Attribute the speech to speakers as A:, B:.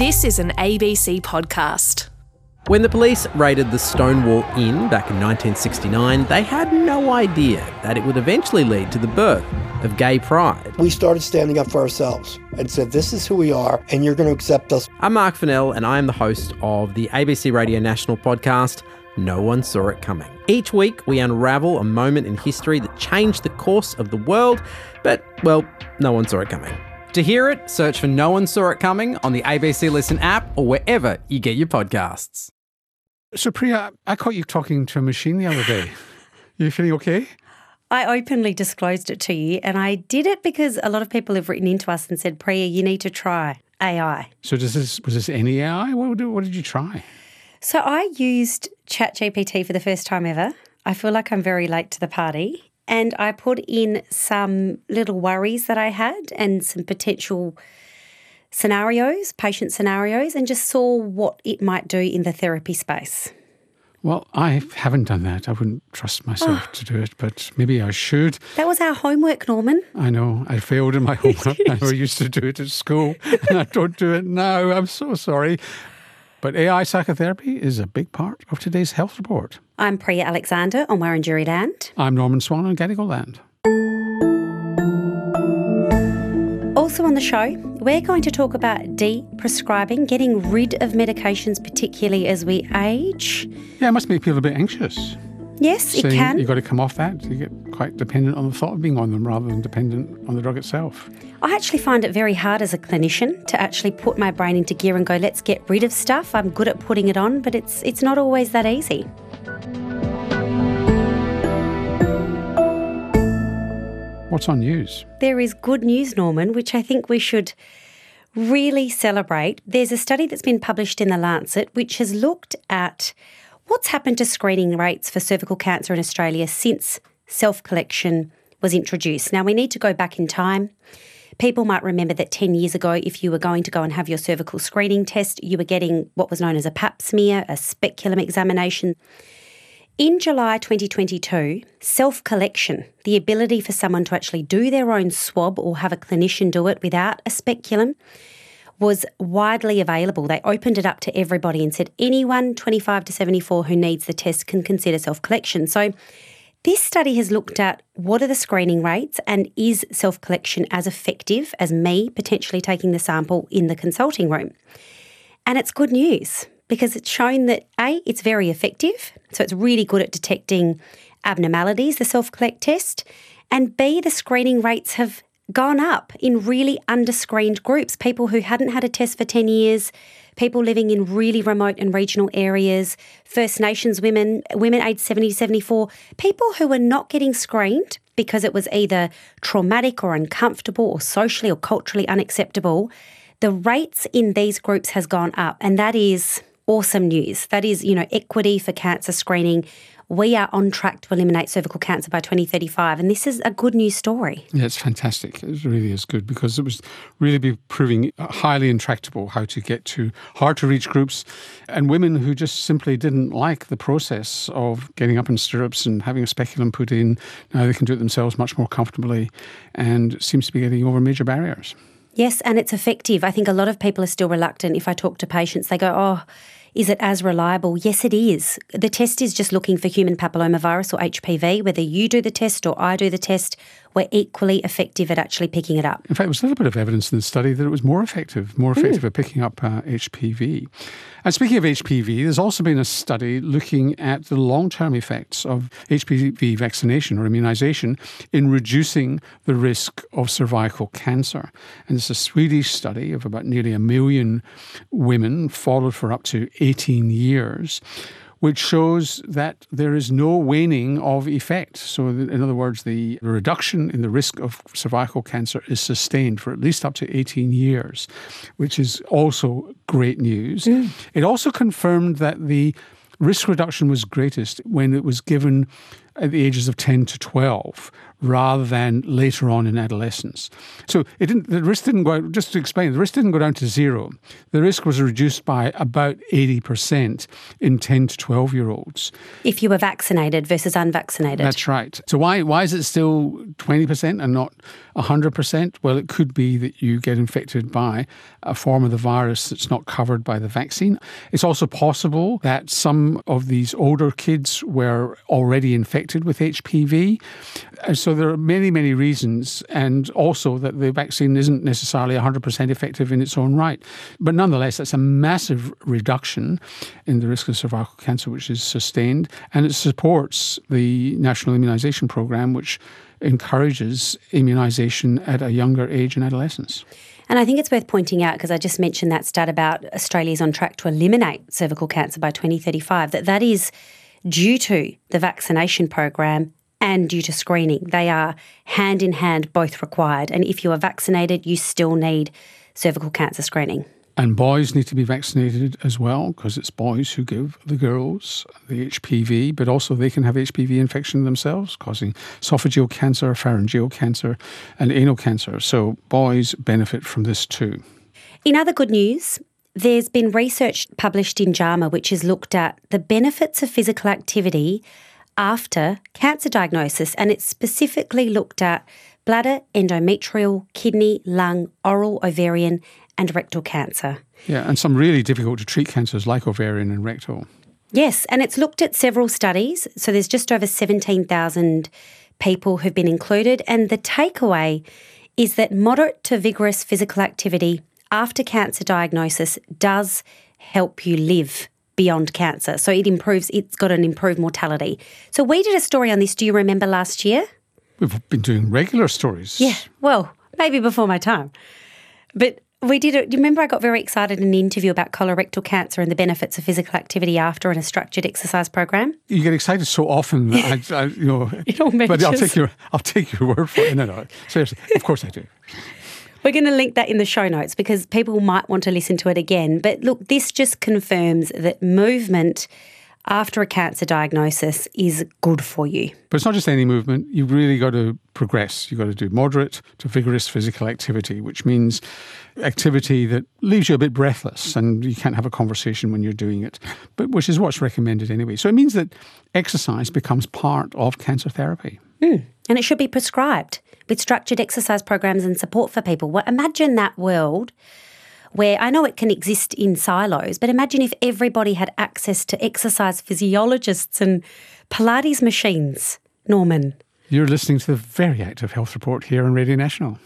A: This is an ABC podcast.
B: When the police raided the Stonewall Inn back in 1969, they had no idea that it would eventually lead to the birth of gay pride.
C: We started standing up for ourselves and said, this is who we are and you're going to accept us.
B: I'm Mark Fennell and I am the host of the ABC Radio National podcast, No One Saw It Coming. Each week we unravel a moment in history that changed the course of the world, but, well, no one saw it coming.
D: To hear it, search for No One Saw It Coming on the ABC Listen app or wherever you get your podcasts.
E: So Priya, I caught you talking to a machine the other day. You feeling okay?
F: I openly disclosed it to you, and I did it because a lot of people have written into us and said, Priya, you need to try AI.
E: So was this any AI? What did you try?
F: So I used ChatGPT for the first time ever. I feel like I'm very late to the party. And I put in some little worries that I had and some potential scenarios, patient scenarios, and just saw what it might do in the therapy space.
E: Well, I haven't done that. I wouldn't trust myself to do it, but maybe I should.
F: That was our homework, Norman.
E: I know. I failed in my homework. I never used to do it at school, and I don't do it now. I'm so sorry. But AI psychotherapy is a big part of today's health report.
F: I'm Priya Alexander on Wurundjeri Land.
E: I'm Norman Swan on Gadigal Land.
F: Also on the show, we're going to talk about de-prescribing, getting rid of medications, particularly as we age.
E: Yeah, it must make people a bit anxious.
F: Yes, it can.
E: You've got to come off that. You get quite dependent on the thought of being on them rather than dependent on the drug itself.
F: I actually find it very hard as a clinician to actually put my brain into gear and go, let's get rid of stuff. I'm good at putting it on, but it's not always that easy.
E: What's on news?
F: There is good news, Norman, which I think we should really celebrate. There's a study that's been published in The Lancet which has looked at what's happened to screening rates for cervical cancer in Australia since self-collection was introduced. Now, we need to go back in time. People might remember that 10 years ago, if you were going to go and have your cervical screening test, you were getting what was known as a pap smear, a speculum examination. In July 2022, self-collection, the ability for someone to actually do their own swab or have a clinician do it without a speculum, was widely available. They opened it up to everybody and said anyone 25 to 74 who needs the test can consider self-collection. So this study has looked at what are the screening rates and is self-collection as effective as me potentially taking the sample in the consulting room. And it's good news because it's shown that A, it's very effective, so it's really good at detecting abnormalities, the self-collect test, and B, the screening rates have gone up in really under-screened groups, people who hadn't had a test for 10 years, people living in really remote and regional areas, First Nations women aged 70 to 74, people who were not getting screened because it was either traumatic or uncomfortable or socially or culturally unacceptable. The rates in these groups has gone up, and that is awesome news. That is, equity for cancer screening. We are on track to eliminate cervical cancer by 2035, and this is a good news story.
E: Yeah, it's fantastic. It really is good because it was really proving highly intractable how to get to hard-to-reach groups and women who just simply didn't like the process of getting up in stirrups and having a speculum put in. Now they can do it themselves much more comfortably and seems to be getting over major barriers.
F: Yes, and it's effective. I think a lot of people are still reluctant. If I talk to patients, they go, oh, is it as reliable? Yes, it is. The test is just looking for human papillomavirus or HPV. Whether you do the test or I do the test, we're equally effective at actually picking it up.
E: In fact, there was a little bit of evidence in the study that it was more effective at picking up HPV. And speaking of HPV, there's also been a study looking at the long-term effects of HPV vaccination or immunisation in reducing the risk of cervical cancer. And it's a Swedish study of about nearly 1 million women followed for up to 18 years, which shows that there is no waning of effect. So in other words, the reduction in the risk of cervical cancer is sustained for at least up to 18 years, which is also great news. It also confirmed that the risk reduction was greatest when it was given at the ages of 10 to 12 rather than later on in adolescence. So the risk didn't go out, just to explain, the risk didn't go down to zero. The risk was reduced by about 80% in 10 to 12-year-olds.
F: If you were vaccinated versus unvaccinated.
E: That's right. So why is it still 20% and not 100%? Well, it could be that you get infected by a form of the virus that's not covered by the vaccine. It's also possible that some of these older kids were already infected with HPV. So there are many, many reasons, and also that the vaccine isn't necessarily 100% effective in its own right. But nonetheless, that's a massive reduction in the risk of cervical cancer, which is sustained, and it supports the National Immunisation Programme, which encourages immunisation at a younger age in adolescence.
F: And I think it's worth pointing out, because I just mentioned that stat about Australia's on track to eliminate cervical cancer by 2035, that is due to the vaccination program and due to screening. They are hand in hand, both required. And if you are vaccinated, you still need cervical cancer screening.
E: And boys need to be vaccinated as well, because it's boys who give the girls the HPV, but also they can have HPV infection themselves, causing esophageal cancer, pharyngeal cancer, and anal cancer. So boys benefit from this too.
F: In other good news, there's been research published in JAMA which has looked at the benefits of physical activity after cancer diagnosis, and it's specifically looked at bladder, endometrial, kidney, lung, oral, ovarian and rectal cancer.
E: Yeah, and some really difficult to treat cancers like ovarian and rectal.
F: Yes, and it's looked at several studies. So there's just over 17,000 people who've been included, and the takeaway is that moderate to vigorous physical activity after cancer diagnosis does help you live beyond cancer. So it's got an improved mortality. So we did a story on this, do you remember, last year?
E: We've been doing regular stories.
F: Yeah, well, maybe before my time. But we did it. Do you remember I got very excited in an interview about colorectal cancer and the benefits of physical activity after in a structured exercise program?
E: You get excited so often that
F: It all
E: but
F: matches.
E: I'll take your word for it. No, seriously, of course I do.
F: We're going to link that in the show notes because people might want to listen to it again. But look, this just confirms that movement after a cancer diagnosis is good for you.
E: But it's not just any movement. You've really got to progress. You've got to do moderate to vigorous physical activity, which means activity that leaves you a bit breathless and you can't have a conversation when you're doing it, but which is what's recommended anyway. So it means that exercise becomes part of cancer therapy.
F: And it should be prescribed with structured exercise programs and support for people. Well, imagine that world where I know it can exist in silos, but imagine if everybody had access to exercise physiologists and Pilates machines, Norman.
E: You're listening to the Very Active Health Report here on Radio National.